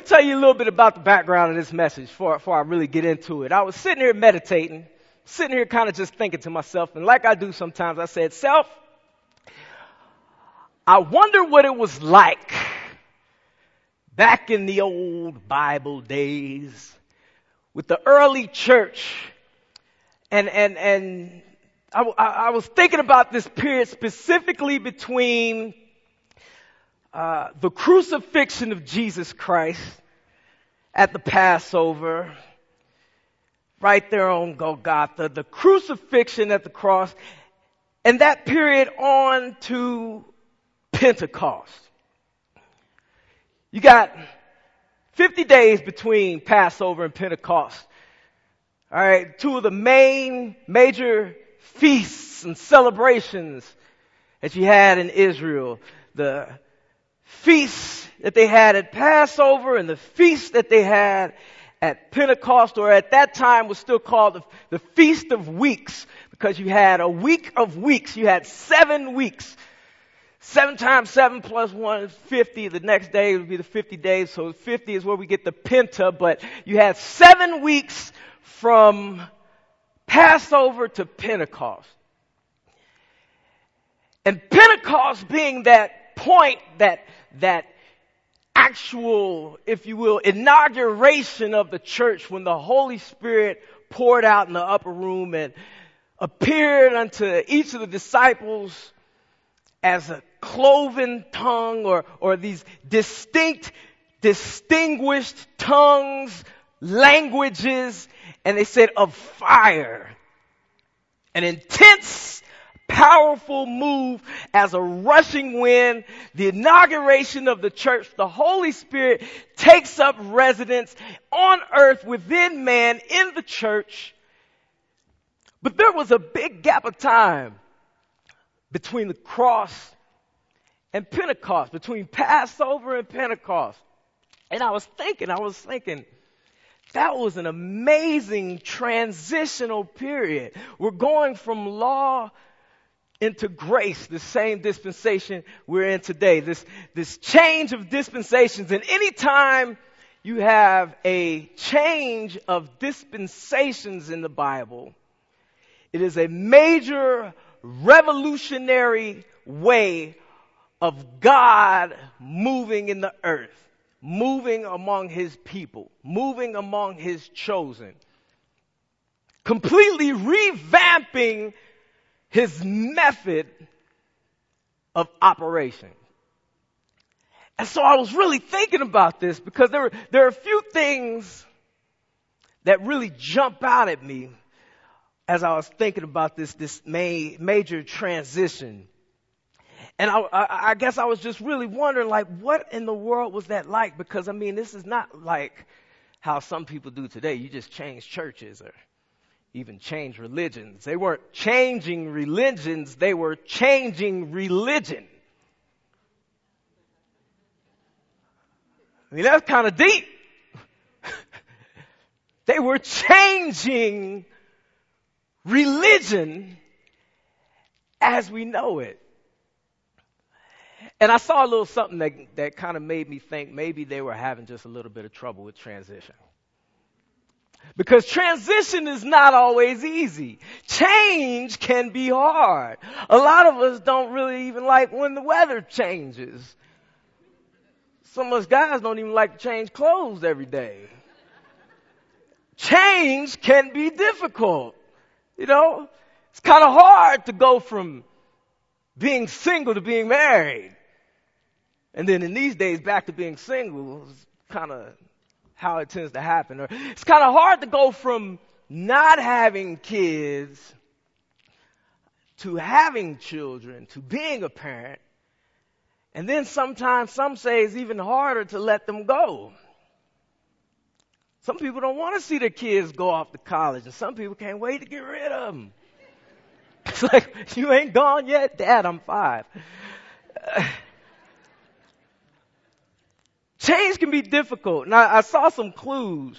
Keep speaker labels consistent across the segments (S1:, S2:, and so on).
S1: tell you a little bit about the background of this message before I really get into it. I was sitting here meditating, sitting here kind of just thinking to myself, and like I do sometimes, I said, self, I wonder what it was like back in the old Bible days with the early church. And I was thinking about this period specifically between the crucifixion of Jesus Christ at the Passover, right there on Golgotha, the crucifixion at the cross, and that period on to Pentecost. You got 50 days between Passover and Pentecost. All right, two of the major feasts and celebrations that you had in Israel. The feast that they had at Passover and the feast that they had at Pentecost, or at that time was still called the Feast of Weeks, because you had a week of weeks. You had 7 weeks. 7 times 7 plus 1 is 50. The next day would be the 50 days. So 50 is where we get the Penta. But you had 7 weeks from Passover to Pentecost. And Pentecost being that point, that actual, if you will, inauguration of the church, when the Holy Spirit poured out in the upper room and appeared unto each of the disciples as a cloven tongue, or these distinguished tongues, languages, and they said of fire. An intense, powerful move as a rushing wind, the inauguration of the church. The Holy Spirit takes up residence on earth within man in the church. But there was a big gap of time between the cross and Pentecost, between Passover and Pentecost. And I was thinking, that was an amazing transitional period. We're going from law into grace, the same dispensation we're in today. This change of dispensations. And anytime you have a change of dispensations in the Bible, it is a major revolutionary way of God moving in the earth, moving among his people, moving among his chosen, completely revamping his method of operation. And so I was really thinking about this, because there are a few things that really jump out at me as I was thinking about this major transition. And I guess I was just really wondering, like, what in the world was that like? Because, I mean, this is not like how some people do today. You just change churches or even change religions. They weren't changing religions. They were changing religion. I mean, that's kind of deep. They were changing religion as we know it. And I saw a little something that kind of made me think maybe they were having just a little bit of trouble with transition. Because transition is not always easy. Change can be hard. A lot of us don't really even like when the weather changes. Some of us guys don't even like to change clothes every day. Change can be difficult. You know, it's kind of hard to go from being single to being married. And then in these days, back to being single is kind of how it tends to happen. Or it's kind of hard to go from not having kids to having children, to being a parent. And then sometimes, some say it's even harder to let them go. Some people don't want to see their kids go off to college, and some people can't wait to get rid of them. It's like, you ain't gone yet? Dad, I'm 5. Change can be difficult. Now, I saw some clues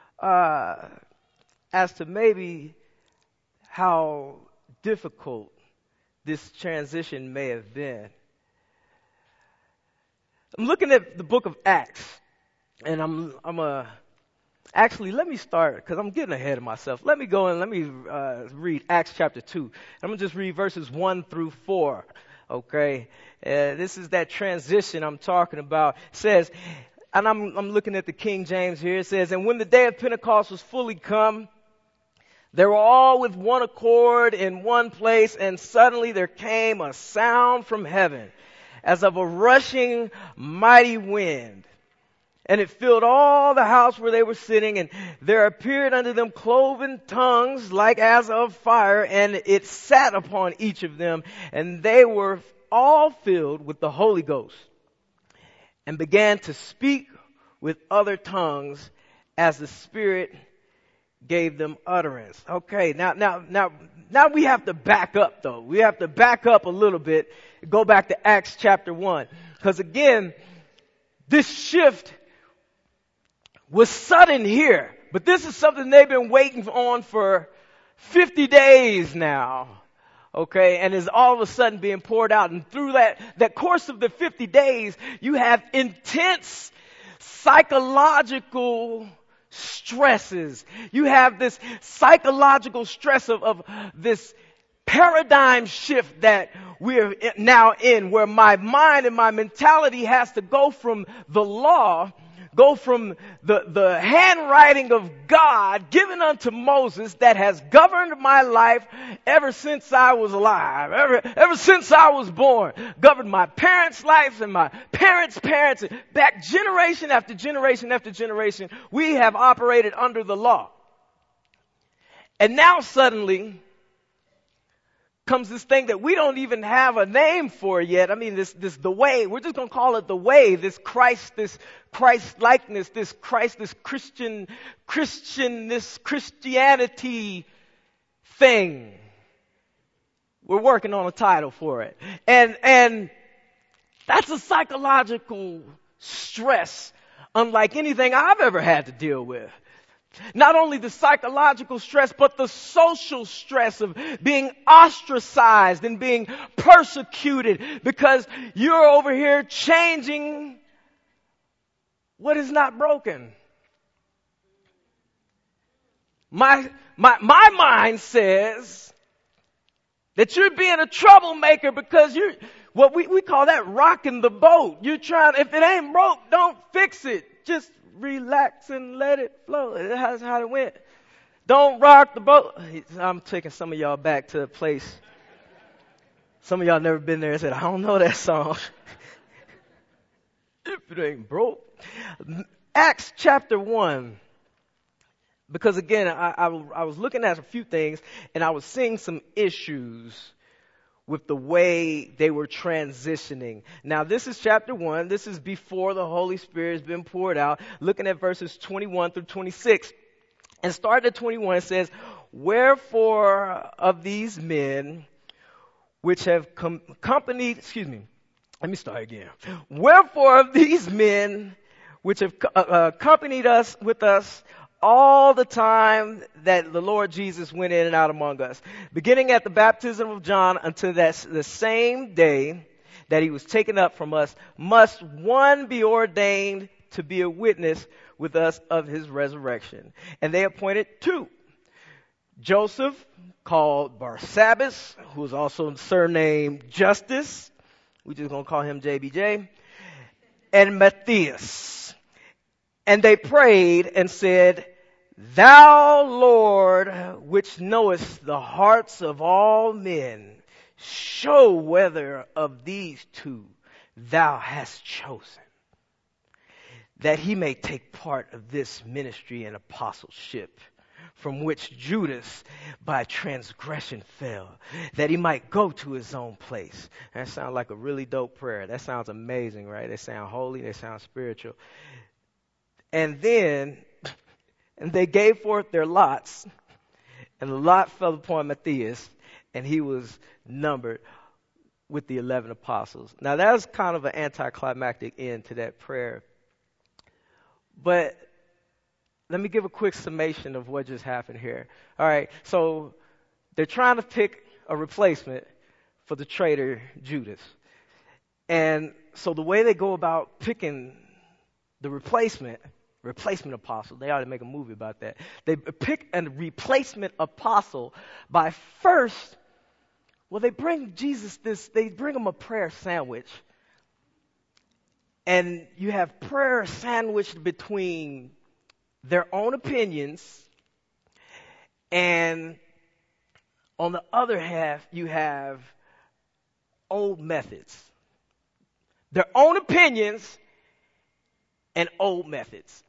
S1: as to maybe how difficult this transition may have been. I'm looking at the book of Acts. And actually, let me start, because I'm getting ahead of myself. Let me go and let me read Acts chapter 2. I'm going to just read verses 1 through 4. Okay? This is that transition I'm talking about. It says, and I'm looking at the King James here. It says, and when the day of Pentecost was fully come, they were all with one accord in one place, and suddenly there came a sound from heaven, as of a rushing mighty wind. And it filled all the house where they were sitting, and there appeared unto them cloven tongues like as of fire, and it sat upon each of them, and they were all filled with the Holy Ghost, and began to speak with other tongues as the Spirit gave them utterance. Okay, now we have to back up though. We have to back up a little bit, go back to Acts chapter 1. Because again, this shift was sudden here, but this is something they've been waiting on for 50 days now. Okay, and is all of a sudden being poured out. And through that course of the 50 days, you have intense psychological stresses. You have this psychological stress of this paradigm shift that we're now in, where my mind and my mentality has to go from the law, go from the handwriting of God given unto Moses that has governed my life ever since I was alive, ever since I was born, governed my parents' lives and my parents' parents, back generation after generation after generation, we have operated under the law. And now suddenly comes this thing that we don't even have a name for yet. I mean, this the way. We're just going to call it the way. This Christ likeness, this Christianity thing. We're working on a title for it. And that's a psychological stress unlike anything I've ever had to deal with. Not only the psychological stress, but the social stress of being ostracized and being persecuted because you're over here changing what is not broken. My mind says that you're being a troublemaker because you're, what we call that rocking the boat. You're trying, if it ain't broke, don't fix it. Just relax and let it flow. That's how it went. Don't rock the boat. I'm taking some of y'all back to a place. Some of y'all never been there and said, I don't know that song. If it ain't broke. Acts chapter 1. Because again, I was looking at a few things and I was seeing some issues with the way they were transitioning. Now, this is chapter 1. This is before the Holy Spirit has been poured out. Looking at verses 21 through 26. And starting at 21, it says, wherefore of these men which have Wherefore of these men which have accompanied us with us all the time that the Lord Jesus went in and out among us, beginning at the baptism of John until the same day that he was taken up from us, must one be ordained to be a witness with us of his resurrection. And they appointed two. Joseph, called Barsabbas, who is also surnamed Justus. We're just going to call him JBJ. And Matthias. And they prayed and said, Thou, Lord, which knowest the hearts of all men, show whether of these two thou hast chosen, that he may take part of this ministry and apostleship, from which Judas by transgression fell, that he might go to his own place. That sounds like a really dope prayer. That sounds amazing, right? They sound holy. They sound spiritual. And then, and they gave forth their lots, and the lot fell upon Matthias, and he was numbered with the 11 apostles. Now, that was kind of an anticlimactic end to that prayer. But let me give a quick summation of what just happened here. All right, so they're trying to pick a replacement for the traitor Judas. And so the way they go about picking the replacement apostle. They ought to make a movie about that. They pick a replacement apostle by first, they bring him a prayer sandwich. And you have prayer sandwiched between their own opinions, and on the other half, you have old methods. Their own opinions and old methods.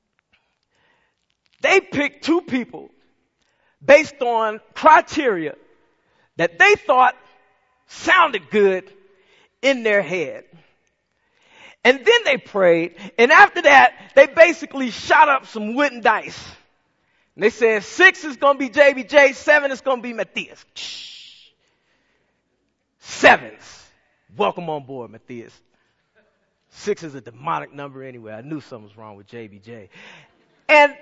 S1: They picked two people based on criteria that they thought sounded good in their head. And then they prayed, and after that, they basically shot up some wooden dice. And they said 6 is going to be JBJ, 7 is going to be Matthias. 7s. Welcome on board, Matthias. 6 is a demonic number anyway. I knew something was wrong with JBJ. And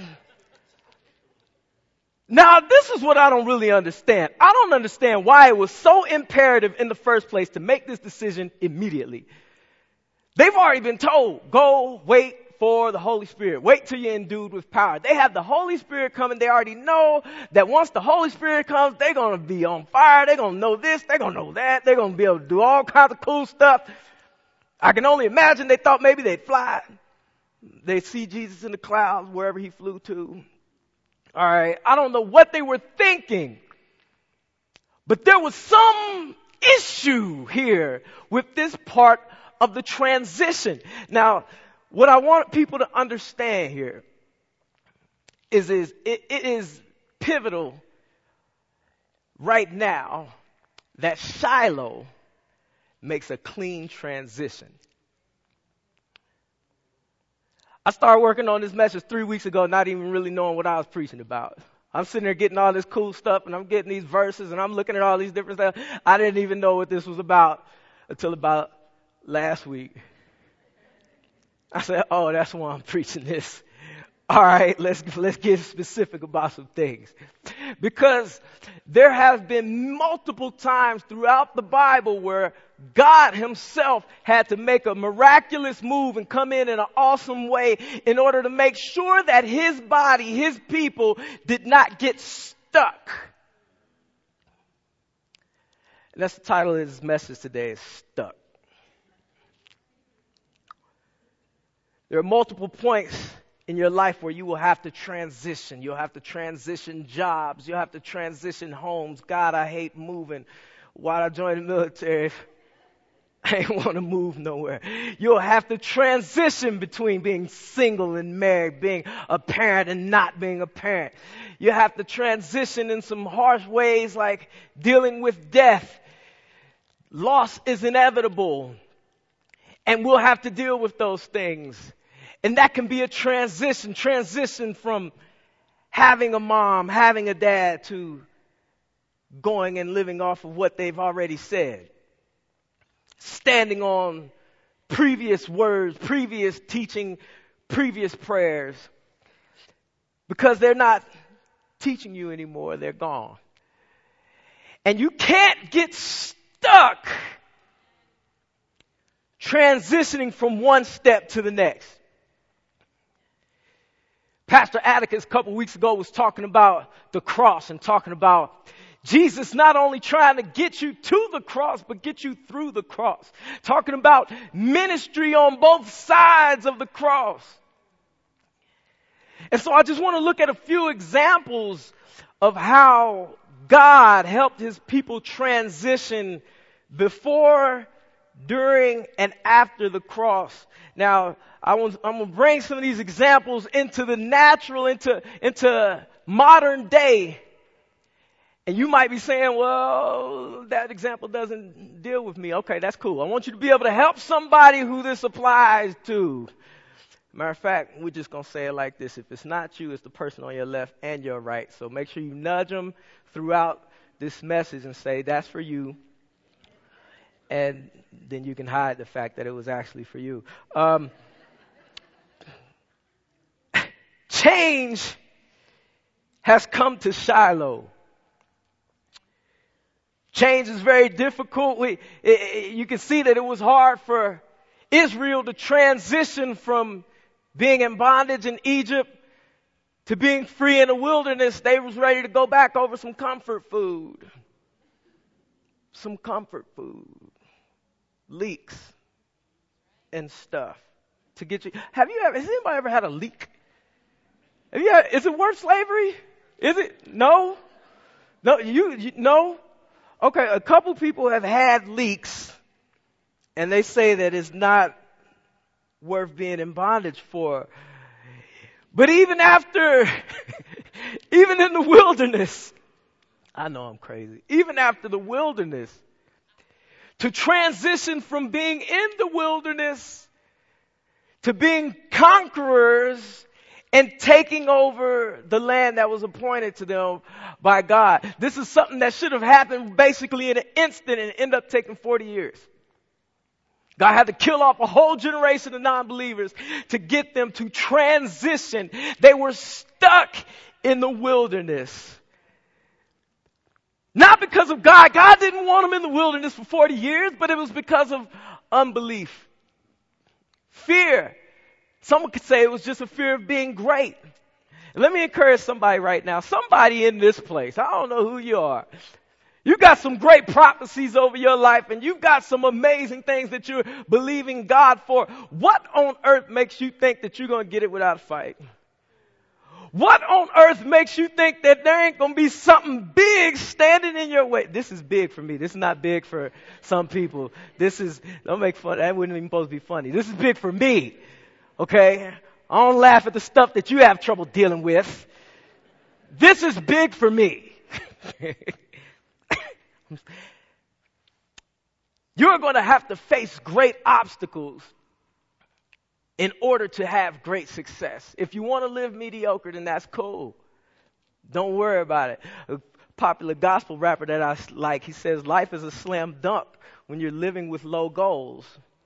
S1: now this is what I don't really understand. I don't understand why it was so imperative in the first place to make this decision immediately. They've already been told, go wait for the Holy Spirit. Wait till you're endued with power. They have the Holy Spirit coming. They already know that once the Holy Spirit comes, they're going to be on fire. They're going to know this. They're going to know that. They're going to be able to do all kinds of cool stuff. I can only imagine they thought maybe they'd fly. They'd see Jesus in the clouds wherever he flew to. All right. I don't know what they were thinking. But there was some issue here with this part of the transition. Now, what I want people to understand here is it is pivotal right now that Shiloh makes a clean transition. I started working on this message 3 weeks ago, not even really knowing what I was preaching about. I'm sitting there getting all this cool stuff, and I'm getting these verses, and I'm looking at all these different stuff. I didn't even know what this was about until about last week. I said, oh, that's why I'm preaching this. All right, let's get specific about some things. Because there have been multiple times throughout the Bible where God himself had to make a miraculous move and come in an awesome way in order to make sure that his body, his people, did not get stuck. And that's the title of this message today, is Stuck. There are multiple points in your life where you will have to transition. You'll have to transition jobs. You'll have to transition homes. God, I hate moving. Why'd I join the military if I ain't want to move nowhere? You'll have to transition between being single and married, being a parent and not being a parent. You have to transition in some harsh ways like dealing with death. Loss is inevitable. And we'll have to deal with those things. And that can be a transition from having a mom, having a dad, to going and living off of what they've already said. Standing on previous words, previous teaching, previous prayers. Because they're not teaching you anymore, they're gone. And you can't get stuck transitioning from one step to the next. Pastor Atticus a couple weeks ago was talking about the cross and talking about Jesus not only trying to get you to the cross, but get you through the cross. Talking about ministry on both sides of the cross. And so I just want to look at a few examples of how God helped his people transition before, during, and after the cross. Now, I'm going to bring some of these examples into the natural, into modern day. And you might be saying, well, that example doesn't deal with me. Okay, that's cool. I want you to be able to help somebody who this applies to. Matter of fact, we're just going to say it like this. If it's not you, it's the person on your left and your right. So make sure you nudge them throughout this message and say, that's for you. And then you can hide the fact that it was actually for you. Change has come to Shiloh. Change is very difficult. You can see that it was hard for Israel to transition from being in bondage in Egypt to being free in the wilderness, they was ready to go back over some comfort food. Some comfort food. Leeks and stuff to get you. Has anybody ever had a leak? Is it worth slavery? Is it? No? No, no? Okay, a couple people have had leaks and they say that it's not worth being in bondage for. But even after, even in the wilderness, I know I'm crazy, even after the wilderness, to transition from being in the wilderness to being conquerors and taking over the land that was appointed to them by God. This is something that should have happened basically in an instant and ended up taking 40 years. God had to kill off a whole generation of non-believers to get them to transition. They were stuck in the wilderness. Not because of God. God didn't want them in the wilderness for 40 years, but it was because of unbelief. Fear. Someone could say it was just a fear of being great. Let me encourage somebody right now. Somebody in this place. I don't know who you are. You got some great prophecies over your life and you've got some amazing things that you're believing God for. What on earth makes you think that you're going to get it without a fight? What on earth makes you think that there ain't going to be something big standing in your way? This is big for me. This is not big for some people. Don't make fun. That wouldn't even supposed to be funny. This is big for me. Okay? I don't laugh at the stuff that you have trouble dealing with. This is big for me. You're going to have to face great obstacles in order to have great success. If you want to live mediocre, then that's cool. Don't worry about it. A popular gospel rapper that I like, he says, life is a slam dunk when you're living with low goals.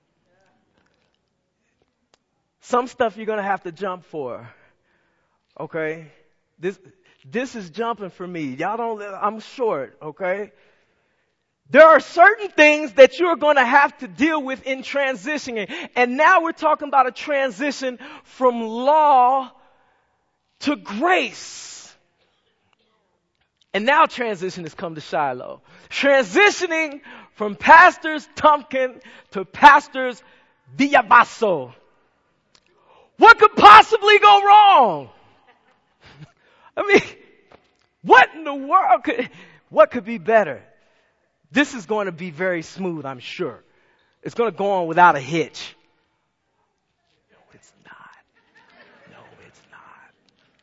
S1: Some stuff you're going to have to jump for. Okay? This is jumping for me. I'm short, okay? There are certain things that you're going to have to deal with in transitioning. And now we're talking about a transition from law to grace. And now transition has come to Shiloh. Transitioning from Pastors Tumpkin to Pastors Villabaso. What could possibly go wrong? I mean, what in the world what could be better? This is going to be very smooth, I'm sure. It's going to go on without a hitch. No, it's not. No, it's not.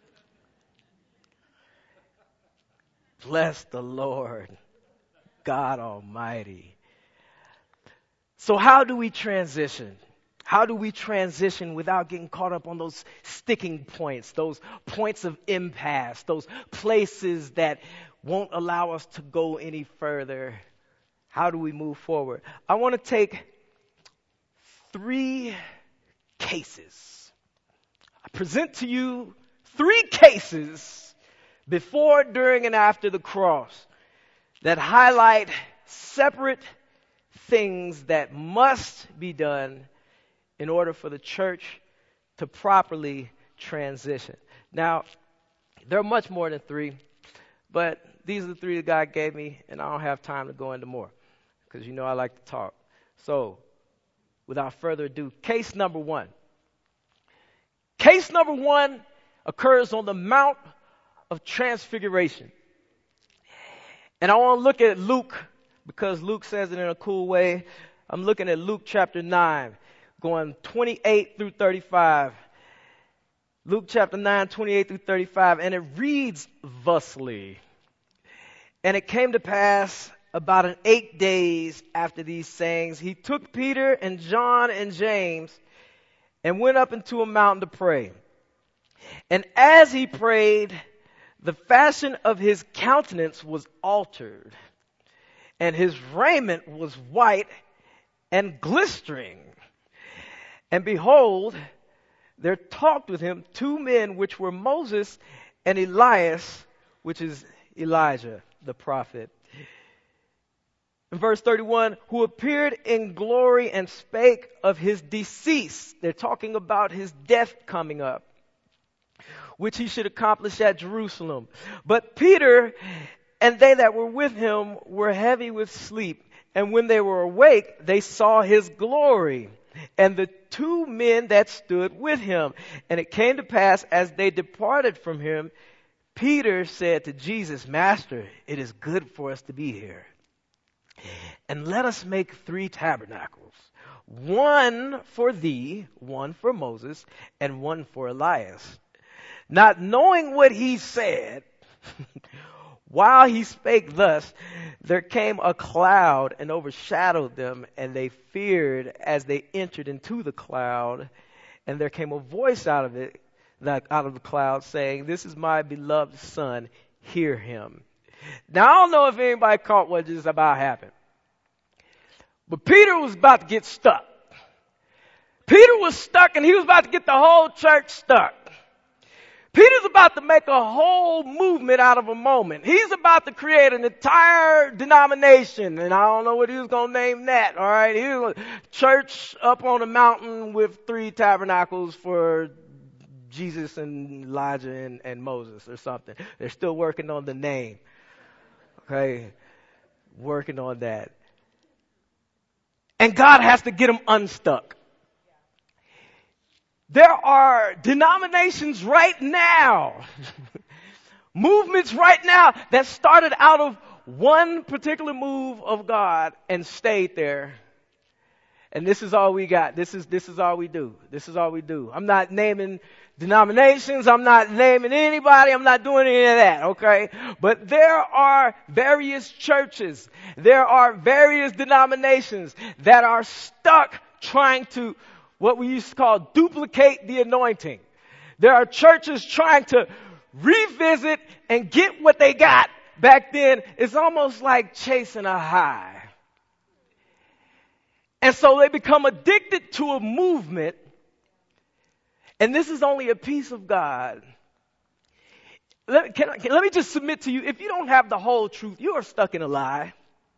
S1: Bless the Lord, God Almighty. So how do we transition? How do we transition without getting caught up on those sticking points, those points of impasse, those places that won't allow us to go any further? How do we move forward? I want to take 3 cases. I present to you 3 cases before, during, and after the cross that highlight separate things that must be done in order for the church to properly transition. Now, there are much more than 3, but these are the 3 that God gave me, and I don't have time to go into more because you know I like to talk. So, without further ado, case number 1. Case number 1 occurs on the Mount of Transfiguration. And I want to look at Luke because Luke says it in a cool way. I'm looking at Luke chapter 9, going 28 through 35. Luke chapter 9, 28 through 35, and it reads thusly. And it came to pass about 8 days after these sayings, he took Peter and John and James and went up into a mountain to pray. And as he prayed, the fashion of his countenance was altered, and his raiment was white and glistering. And behold, there talked with him 2 men, which were Moses and Elias, which is Elijah, the prophet. In verse 31, who appeared in glory and spake of his decease. They're talking about his death coming up, which he should accomplish at Jerusalem. But Peter and they that were with him were heavy with sleep. And when they were awake, they saw his glory and the two men that stood with him. And it came to pass, as they departed from him, Peter said to Jesus, Master, it is good for us to be here. And let us make 3 tabernacles, one for thee, one for Moses, and one for Elias. Not knowing what he said, while he spake thus, there came a cloud and overshadowed them, and they feared as they entered into the cloud. And there came a voice out of the cloud, saying, This is my beloved Son, hear him. Now, I don't know if anybody caught what just about happened. But Peter was about to get stuck. Peter was stuck, and he was about to get the whole church stuck. Peter's about to make a whole movement out of a moment. He's about to create an entire denomination, and I don't know what he was going to name that, all right? He was a church up on a mountain with 3 tabernacles for Jesus and Elijah and Moses or something. They're still working on the name, okay? Working on that. And God has to get him unstuck. There are denominations right now, movements right now that started out of one particular move of God and stayed there. And this is all we got. This is all we do. This is all we do. I'm not naming denominations. I'm not naming anybody. I'm not doing any of that, okay? But there are various churches. There are various denominations that are stuck trying to, what we used to call, duplicate the anointing. There are churches trying to revisit and get what they got back then. It's almost like chasing a high. And so they become addicted to a movement. And this is only a piece of God. Let me just submit to you, if you don't have the whole truth, you are stuck in a lie.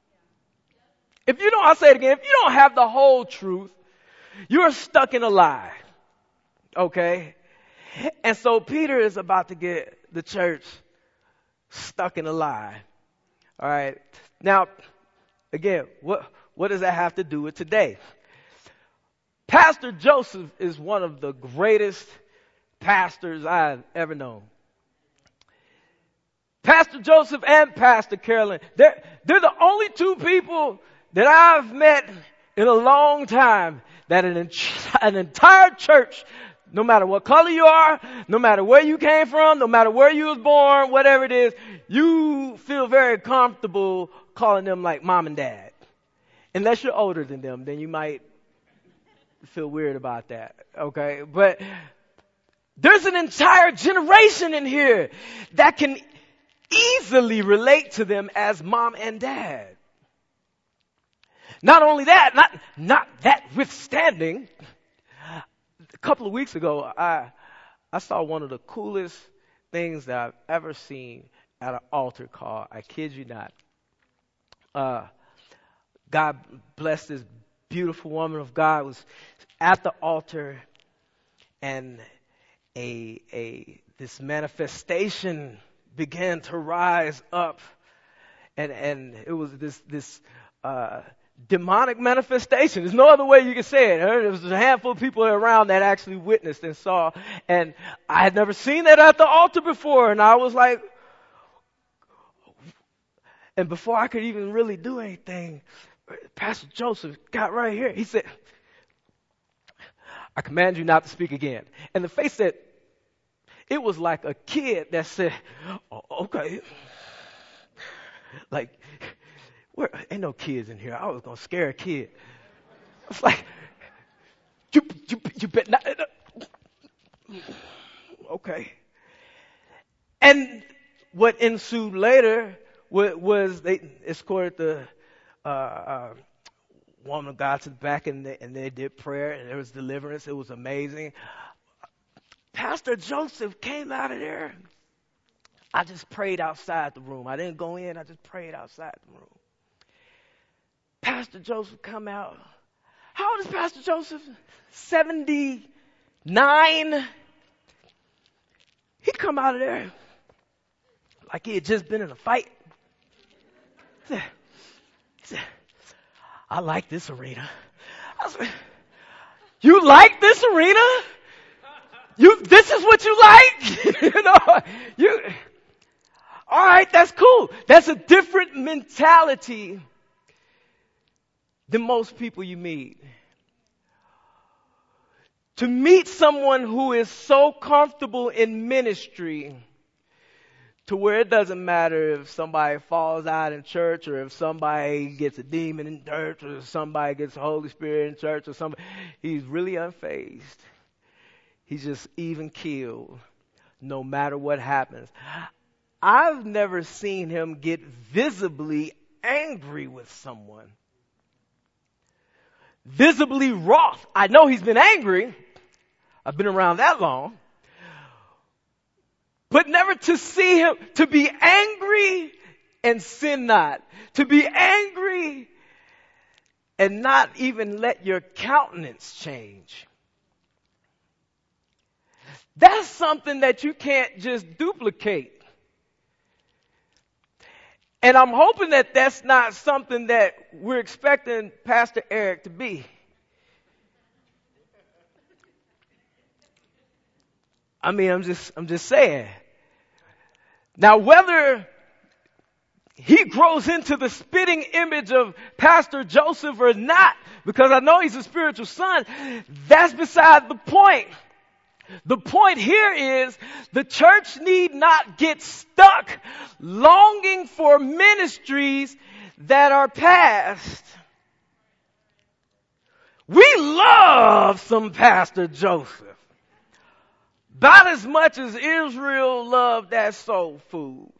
S1: I'll say it again, if you don't have the whole truth, you're stuck in a lie. Okay? And so Peter is about to get the church stuck in a lie. All right? Now, again, what does that have to do with today? Pastor Joseph is one of the greatest pastors I've ever known. Pastor Joseph and Pastor Carolyn, they're the only 2 people that I've met in a long time that an entire church, no matter what color you are, no matter where you came from, no matter where you was born, whatever it is, you feel very comfortable calling them like mom and dad. Unless you're older than them, then you might feel weird about that, okay? But there's an entire generation in here that can easily relate to them as mom and dad. Not only that, not that withstanding, a couple of weeks ago, I saw one of the coolest things that I've ever seen at an altar call. I kid you not. God blessed this beautiful woman of God was at the altar, and this manifestation began to rise up, and it was this demonic manifestation. There's no other way you can say it. There was a handful of people around that actually witnessed and saw, and I had never seen that at the altar before, and I was like, and before I could even really do anything, Pastor Joseph got right here. He said, I command you not to speak again. And the face said, it was like a kid that said, oh, okay. Like, ain't no kids in here. I was going to scare a kid. It's like, you bet not. Okay. And what ensued later was they escorted the woman of God to the back, and they did prayer, and there was deliverance. It was amazing. Pastor Joseph came out of there. I just prayed outside the room. I didn't go in. I just prayed outside the room. Pastor Joseph come out. How old is Pastor Joseph? 79. He come out of there like he had just been in a fight. He said, I like this arena. I said, you like this arena? This is what you like? All right, that's cool. That's a different mentality than most people you meet. To meet someone who is so comfortable in ministry to where it doesn't matter if somebody falls out in church or if somebody gets a demon in church or if somebody gets the Holy Spirit in church or somebody, he's really unfazed. He's just even keeled no matter what happens. I've never seen him get visibly angry with someone. Visibly wroth. I know he's been angry. I've been around that long. But never to see him, to be angry and sin not. To be angry and not even let your countenance change. That's something that you can't just duplicate. And I'm hoping that that's not something that we're expecting Pastor Eric to be. I mean, I'm just saying. Now, whether he grows into the spitting image of Pastor Joseph or not, because I know he's a spiritual son, that's beside the point. The point here is the church need not get stuck longing for ministries that are past. We love some Pastor Joseph. About as much as Israel loved that soul food.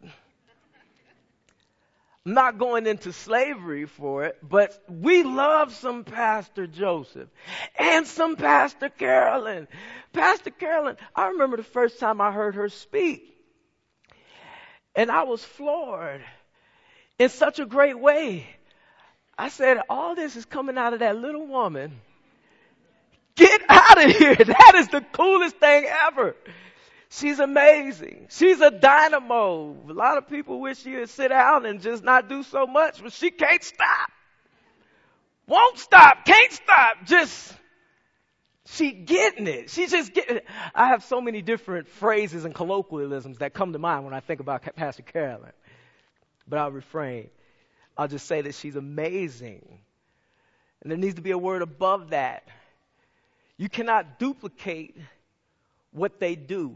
S1: I'm not going into slavery for it, but we love some Pastor Joseph and some Pastor Carolyn. Pastor Carolyn, I remember the first time I heard her speak. And I was floored in such a great way. I said, all this is coming out of that little woman. Get out of here. That is the coolest thing ever. She's amazing. She's a dynamo. A lot of people wish she would sit down and just not do so much, but she can't stop. Won't stop. Can't stop. She getting it. She's just getting it. I have so many different phrases and colloquialisms that come to mind when I think about Pastor Carolyn. But I'll refrain. I'll just say that she's amazing. And there needs to be a word above that. You cannot duplicate what they do.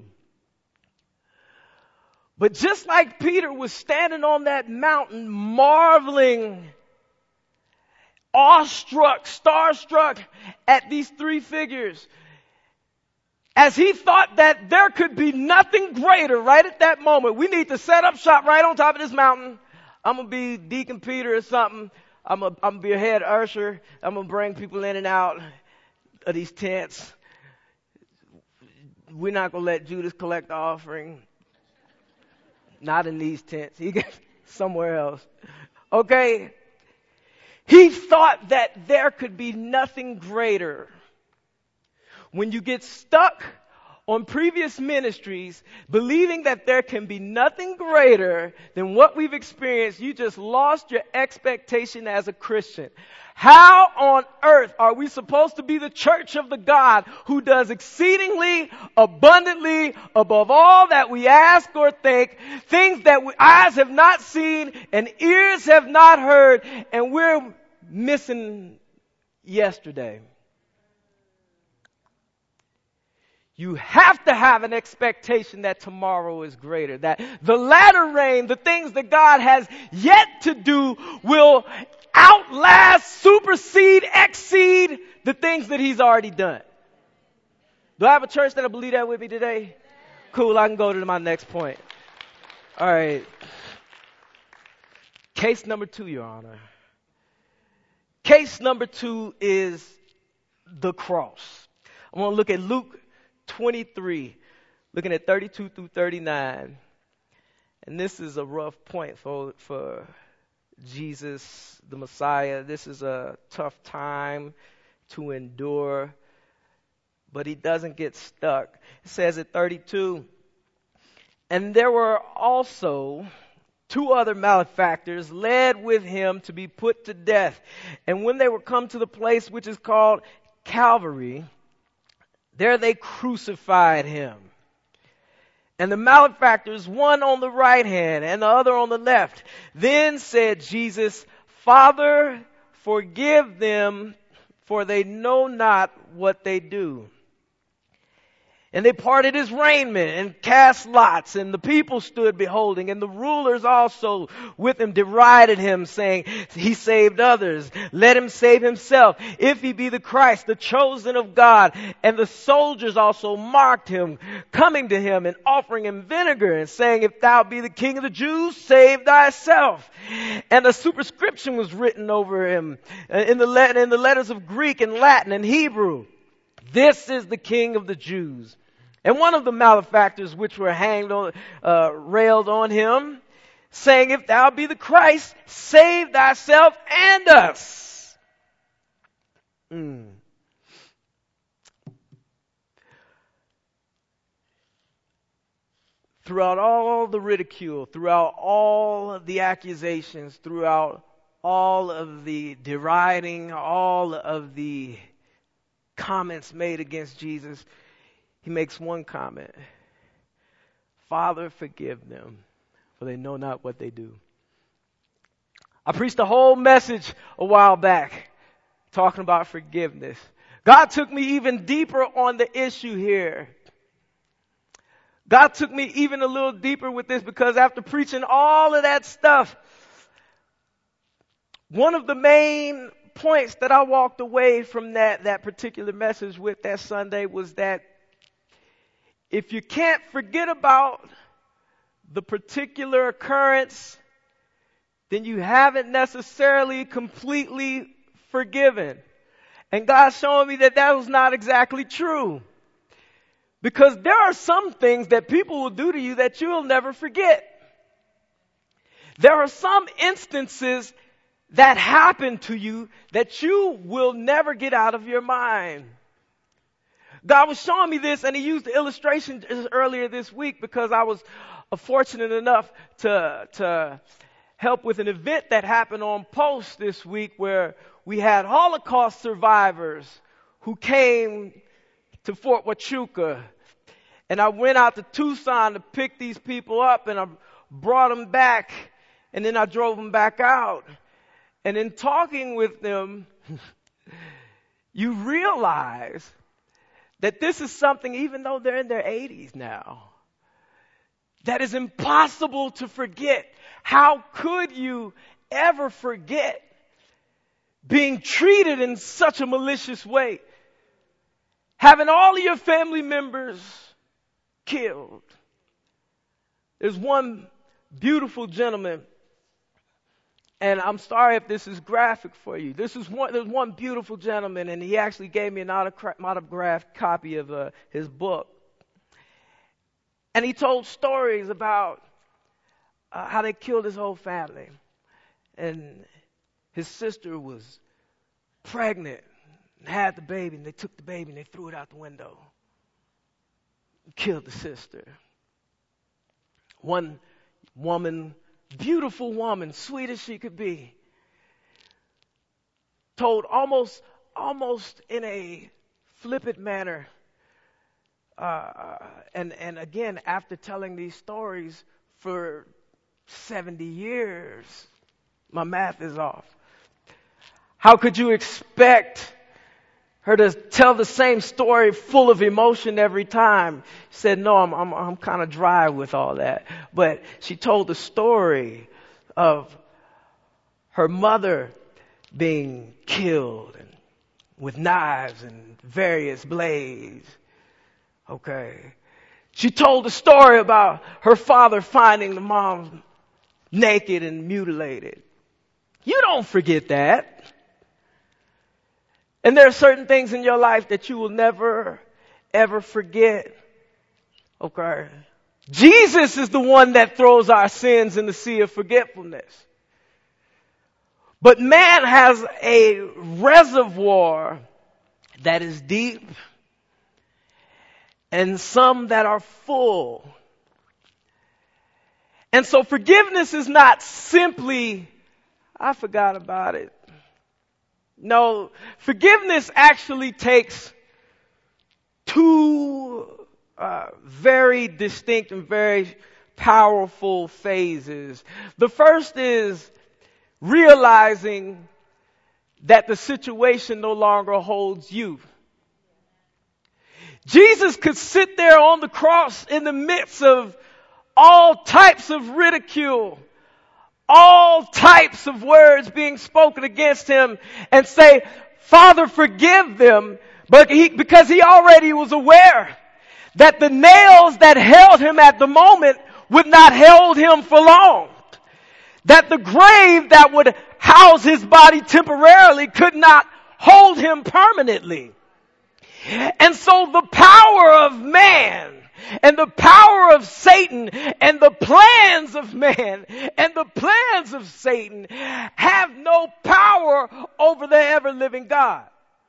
S1: But just like Peter was standing on that mountain marveling, awestruck, starstruck at these three figures, as he thought that there could be nothing greater right at that moment. We need to set up shop right on top of this mountain. I'm going to be Deacon Peter or something. I'm going to be a head usher. I'm going to bring people in and out of these tents. We're not going to let Judas collect the offering. Not in these tents. He gets somewhere else. Okay? He thought that there could be nothing greater. When you get stuck on previous ministries, believing that there can be nothing greater than what we've experienced, you just lost your expectation as a Christian. How on earth are we supposed to be the church of the God who does exceedingly abundantly above all that we ask or think, things that eyes have not seen and ears have not heard, and we're missing yesterday? You have to have an expectation that tomorrow is greater, that the latter rain, the things that God has yet to do, will outlast, supersede, exceed the things that He's already done. Do I have a church that'll believe that with me today? Cool, I can go to my next point. All right. Case number 2, Your Honor. Case number 2 is the cross. I want to look at Luke 23, looking at 32 through 39. And this is a rough point for Jesus, the Messiah. This is a tough time to endure, but he doesn't get stuck. It says at 32, and there were also two other malefactors led with him to be put to death. And when they were come to the place which is called Calvary, there they crucified him. And the malefactors, one on the right hand and the other on the left. Then said Jesus, Father, forgive them, for they know not what they do. And they parted his raiment and cast lots, and the people stood beholding, and the rulers also with him derided him, saying, he saved others, let him save himself, if he be the Christ, the chosen of God. And the soldiers also mocked him, coming to him and offering him vinegar, and saying, if thou be the King of the Jews, save thyself. And a superscription was written over him in the letters of Greek and Latin and Hebrew, this is the King of the Jews. And one of the malefactors which were hanged on, railed on him, saying, if thou be the Christ, save thyself and us. Throughout all the ridicule, throughout all the accusations, throughout all of the deriding, all of the comments made against Jesus, he makes one comment. Father, forgive them, for they know not what they do. I preached a whole message a while back talking about forgiveness. God took me even deeper on the issue here. God took me even a little deeper with this, because after preaching all of that stuff, one of the main points that I walked away from that particular message with that Sunday was that if you can't forget about the particular occurrence, then you haven't necessarily completely forgiven. And God's showing me that was not exactly true. Because there are some things that people will do to you that you'll never forget. There are some instances that happen to you that you will never get out of your mind. God was showing me this, and he used the illustration earlier this week because I was fortunate enough to help with an event that happened on Post this week where we had Holocaust survivors who came to Fort Huachuca. And I went out to Tucson to pick these people up, and I brought them back, and then I drove them back out. And in talking with them, you realize that this is something, even though they're in their 80s now, that is impossible to forget. How could you ever forget being treated in such a malicious way? Having all of your family members killed. There's one beautiful gentleman, and I'm sorry if this is graphic for you. There's one beautiful gentleman, and he actually gave me an autographed copy of his book. And he told stories about how they killed his whole family. And his sister was pregnant and had the baby, and they took the baby and they threw it out the window. Killed the sister. One woman, beautiful woman, sweet as she could be, told almost in a flippant manner, and again, after telling these stories for 70 years, my math is off. How could you expect her to tell the same story full of emotion every time? She said, no, I'm kind of dry with all that. But she told the story of her mother being killed and with knives and various blades. Okay. She told the story about her father finding the mom naked and mutilated. You don't forget that. And there are certain things in your life that you will never, ever forget. Okay. Jesus is the one that throws our sins in the sea of forgetfulness. But man has a reservoir that is deep and some that are full. And so forgiveness is not simply, I forgot about it. No, forgiveness actually takes two very distinct and very powerful phases. The first is realizing that the situation no longer holds you. Jesus could sit there on the cross in the midst of all types of ridicule, all types of words being spoken against him, and say, Father, forgive them, because he already was aware that the nails that held him at the moment would not hold him for long. That the grave that would house his body temporarily could not hold him permanently. And so the power of man and the power of Satan and the plans of man and the plans of Satan have no power over the ever-living God.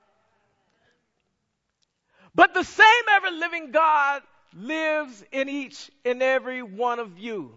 S1: But the same ever-living God lives in each and every one of you.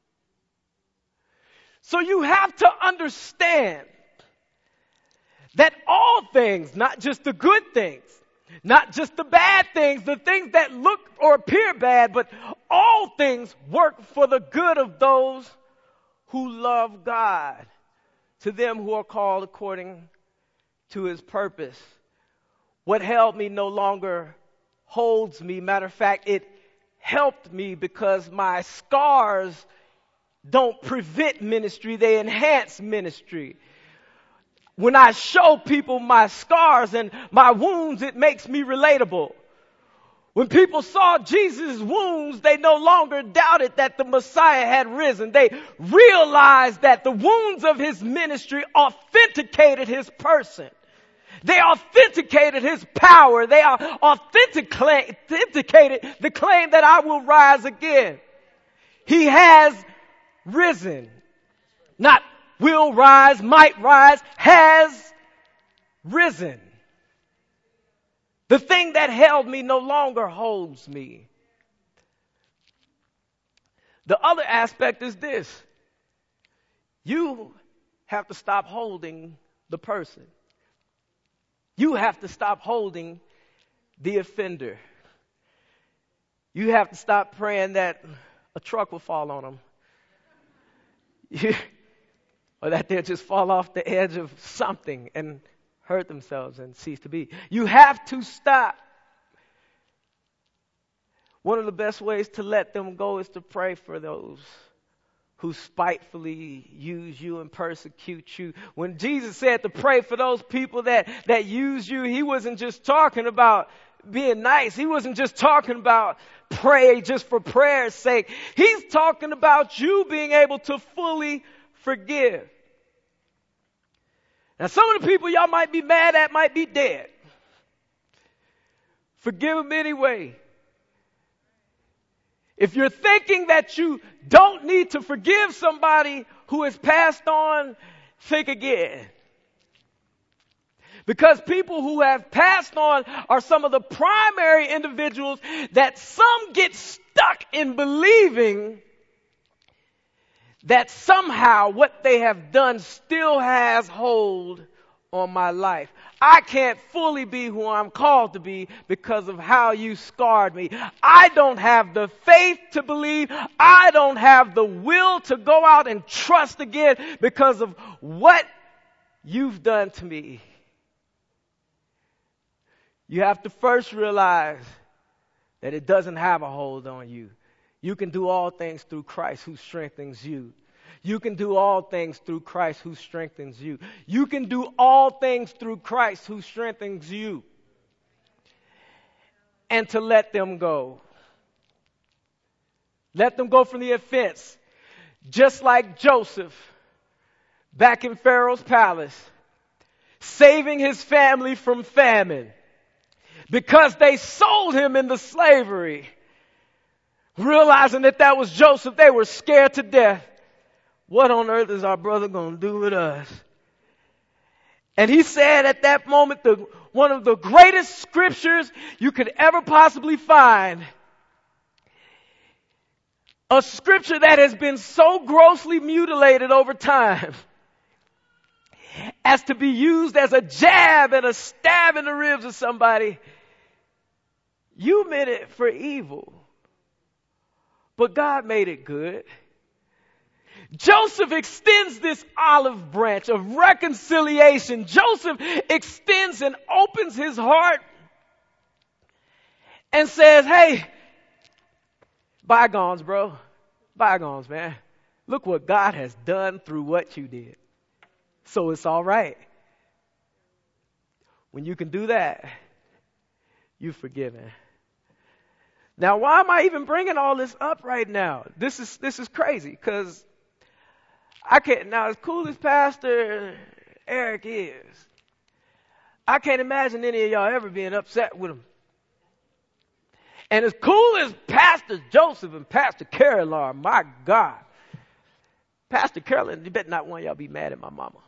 S1: So you have to understand that all things, not just the good things, not just the bad things, the things that look or appear bad, but all things work for the good of those who love God, to them who are called according to his purpose. What held me no longer holds me. Matter of fact, it helped me because my scars don't prevent ministry, they enhance ministry. When I show people my scars and my wounds, it makes me relatable. When people saw Jesus' wounds, they no longer doubted that the Messiah had risen. They realized that the wounds of his ministry authenticated his person. They authenticated his power. They authenticated the claim that I will rise again. He has risen. Not will rise, might rise, has risen. The thing that held me no longer holds me. The other aspect is this. You have to stop holding the person. You have to stop holding the offender. You have to stop praying that a truck will fall on them. Or that they'll just fall off the edge of something and hurt themselves and cease to be. You have to stop. One of the best ways to let them go is to pray for those who spitefully use you and persecute you. When Jesus said to pray for those people that use you, he wasn't just talking about being nice. He wasn't just talking about pray just for prayer's sake. He's talking about you being able to fully forgive. Now, some of the people y'all might be mad at might be dead. Forgive them anyway. If you're thinking that you don't need to forgive somebody who has passed on, think again. Because people who have passed on are some of the primary individuals that some get stuck in believing that somehow what they have done still has hold on my life. I can't fully be who I'm called to be because of how you scarred me. I don't have the faith to believe. I don't have the will to go out and trust again because of what you've done to me. You have to first realize that it doesn't have a hold on you. You can do all things through Christ who strengthens you. You can do all things through Christ who strengthens you. You can do all things through Christ who strengthens you. And to let them go. Let them go from the offense. Just like Joseph back in Pharaoh's palace, saving his family from famine. Because they sold him into slavery. Realizing that was Joseph, they were scared to death. What on earth is our brother going to do with us? And he said at that moment, one of the greatest scriptures you could ever possibly find. A scripture that has been so grossly mutilated over time as to be used as a jab and a stab in the ribs of somebody. You meant it for evil, but God made it good. Joseph extends this olive branch of reconciliation. Joseph extends and opens his heart and says, hey, bygones, bro. Bygones, man. Look what God has done through what you did. So it's all right. When you can do that, you're forgiven. Now, why am I even bringing all this up right now? This is crazy because I can't, now as cool as Pastor Eric is, I can't imagine any of y'all ever being upset with him. And as cool as Pastor Joseph and Pastor Carolyn are, my God. Pastor Carolyn, you better not one of y'all be mad at my mama.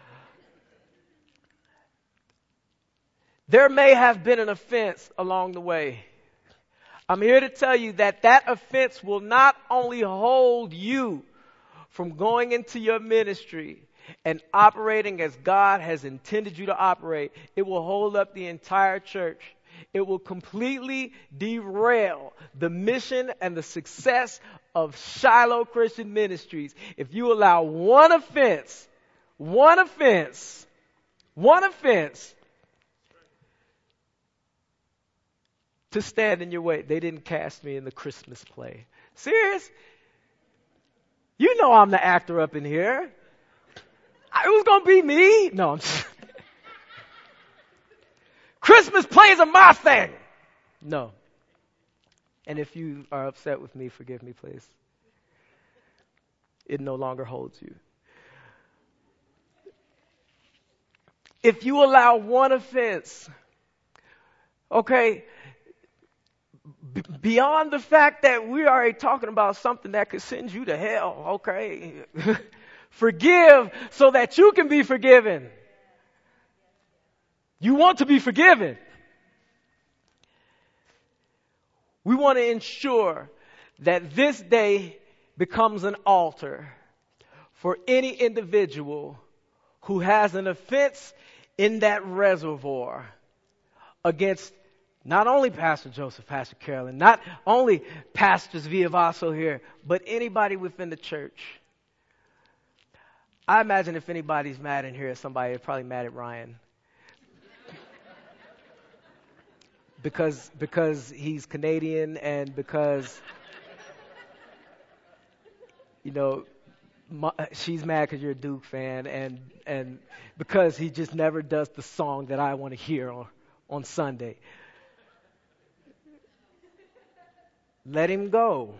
S1: There may have been an offense along the way. I'm here to tell you that offense will not only hold you from going into your ministry and operating as God has intended you to operate, it will hold up the entire church. It will completely derail the mission and the success of Shiloh Christian Ministries if you allow one offense to stand in your way. They didn't cast me in the Christmas play. Serious? You know I'm the actor up in here. It was going to be me. No, I'm just Christmas plays are my thing. No. And if you are upset with me, forgive me, please. It no longer holds you. If you allow one offense, okay, beyond the fact that we're already talking about something that could send you to hell, okay, forgive so that you can be forgiven. You want to be forgiven. We want to ensure that this day becomes an altar for any individual who has an offense in that reservoir against not only Pastor Joseph, Pastor Carolyn, not only Pastors Viavaso here, but anybody within the church. I imagine if anybody's mad in here, somebody is probably mad at Ryan. Because he's Canadian and because, you know, she's mad because you're a Duke fan and because he just never does the song that I want to hear on Sunday. Let him go.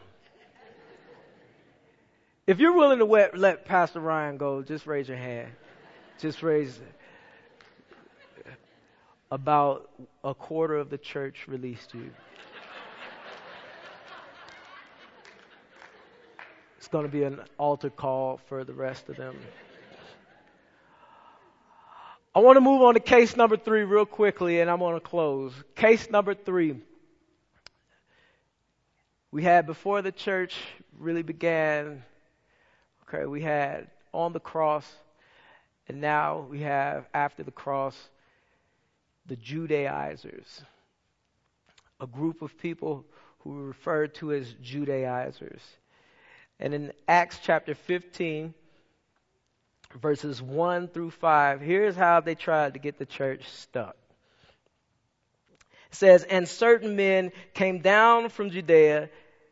S1: If you're willing to let Pastor Ryan go, just raise your hand. Just raise it. About a quarter of the church released you. It's going to be an altar call for the rest of them. I want to move on to case number 3 real quickly, and I'm going to close. Case number 3. We had before the church really began, okay, we had on the cross, and now we have after the cross, the Judaizers, a group of people who were referred to as Judaizers. And in Acts chapter 15, verses 1 through 5, here's how they tried to get the church stuck. It says, and certain men came down from Judea,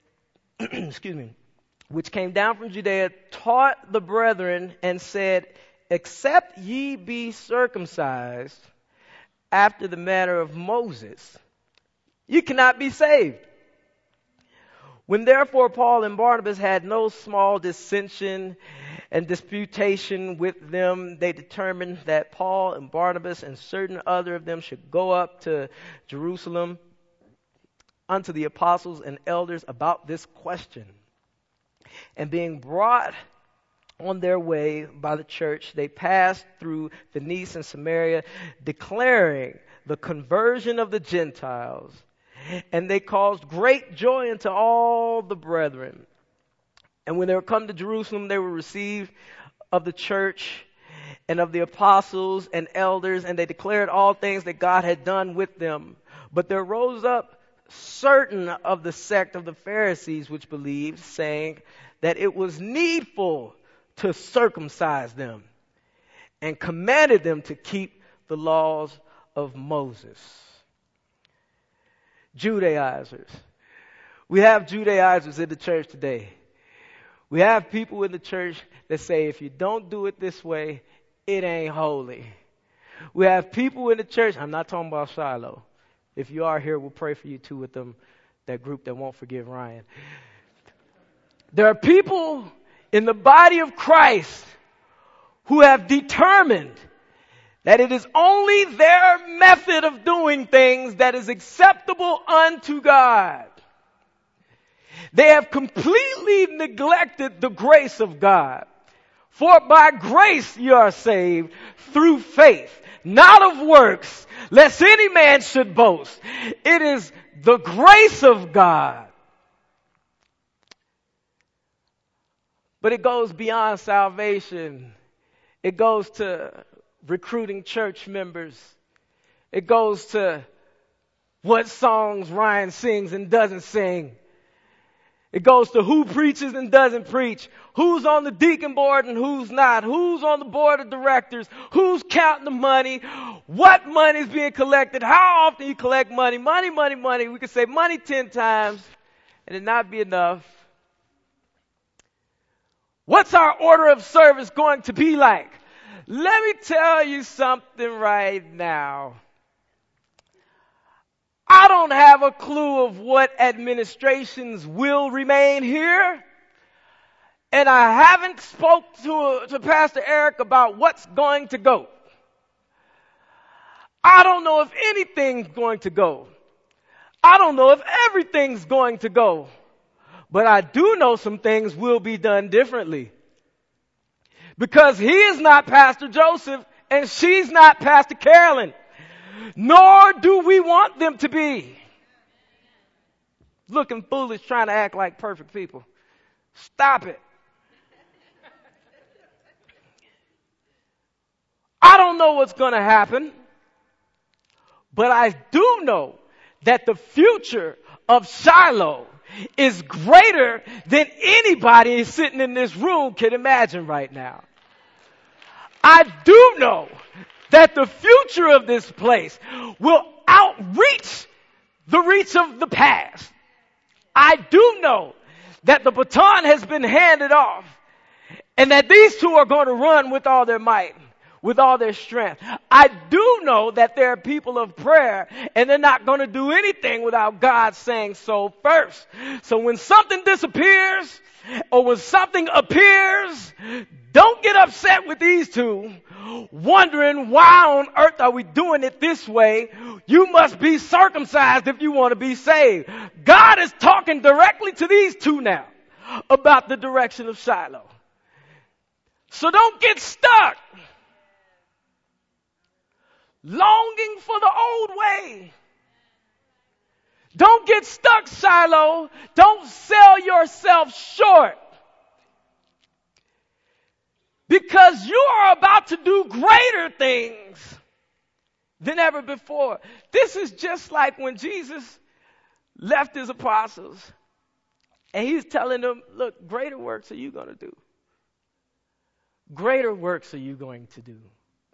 S1: which came down from Judea, taught the brethren and said, except ye be circumcised after the manner of Moses, you cannot be saved. When therefore Paul and Barnabas had no small dissension and disputation with them, they determined that Paul and Barnabas and certain other of them should go up to Jerusalem unto the apostles and elders about this question. And being brought on their way by the church, they passed through Phoenicia and Samaria, declaring the conversion of the Gentiles. And they caused great joy unto all the brethren. And when they were come to Jerusalem, they were received of the church and of the apostles and elders, and they declared all things that God had done with them. But there rose up certain of the sect of the Pharisees which believed, saying that it was needful to circumcise them, and commanded them to keep the laws of Moses. Judaizers. We have Judaizers in the church today. We have people in the church that say, if you don't do it this way, it ain't holy. We have people in the church, I'm not talking about Shiloh. If you are here, we'll pray for you too with them, that group that won't forgive Ryan. There are people in the body of Christ who have determined that it is only their method of doing things that is acceptable unto God. They have completely neglected the grace of God. For by grace you are saved through faith, not of works, lest any man should boast. It is the grace of God. But it goes beyond salvation. It goes to recruiting church members. It goes to what songs Ryan sings and doesn't sing. It goes to who preaches and doesn't preach, who's on the deacon board and who's not, who's on the board of directors, who's counting the money, what money is being collected, how often you collect money. Money, money, money. We could say money 10 times and it not be enough. What's our order of service going to be like? Let me tell you something right now. I don't have a clue of what administrations will remain here. And I haven't spoke to Pastor Eric about what's going to go. I don't know if anything's going to go. I don't know if everything's going to go. But I do know some things will be done differently. Because he is not Pastor Joseph and she's not Pastor Carolyn. Nor do we want them to be. Looking foolish, trying to act like perfect people. Stop it. I don't know what's going to happen. But I do know that the future of Shiloh is greater than anybody sitting in this room can imagine right now. I do know that the future of this place will outreach the reach of the past. I do know that the baton has been handed off and that these two are going to run with all their might, with all their strength. I do know that there are people of prayer and they're not going to do anything without God saying so first. So when something disappears or when something appears, don't get upset with these two, wondering why on earth are we doing it this way. You must be circumcised if you want to be saved. God is talking directly to these two now about the direction of Shiloh. So don't get stuck longing for the old way. Don't get stuck, Shiloh. Don't sell yourself short. Because you are about to do greater things than ever before. This is just like when Jesus left his apostles and he's telling them, look, greater works are you going to do. Greater works are you going to do.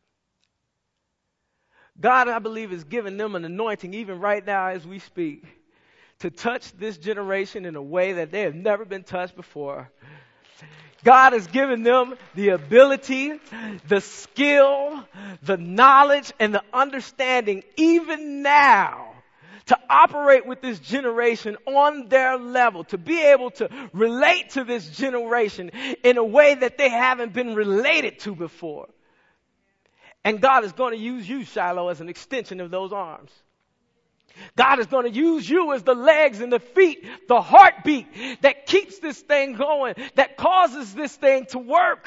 S1: God, I believe, is giving them an anointing even right now as we speak to touch this generation in a way that they have never been touched before. God has given them the ability, the skill, the knowledge, and the understanding even now to operate with this generation on their level, to be able to relate to this generation in a way that they haven't been related to before. And God is going to use you, Shiloh, as an extension of those arms. God is going to use you as the legs and the feet, the heartbeat that keeps this thing going, that causes this thing to work.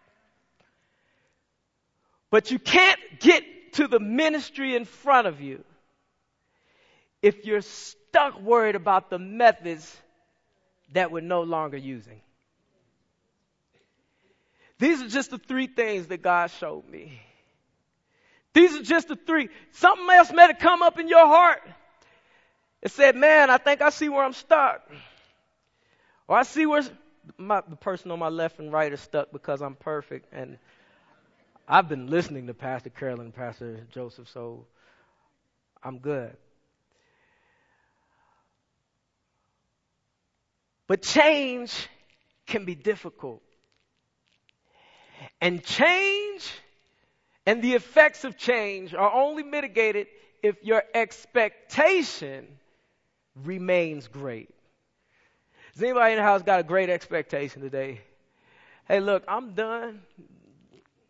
S1: But you can't get to the ministry in front of you if you're stuck worried about the methods that we're no longer using. These are just the three things that God showed me. These are just the three. Something else may have come up in your heart. It said, man, I think I see where I'm stuck. Or I see where the person on my left and right is stuck because I'm perfect. And I've been listening to Pastor Carolyn and Pastor Joseph, so I'm good. But change can be difficult. And change and the effects of change are only mitigated if your expectation remains great. Has anybody in the house got a great expectation today? Hey, look, I'm done.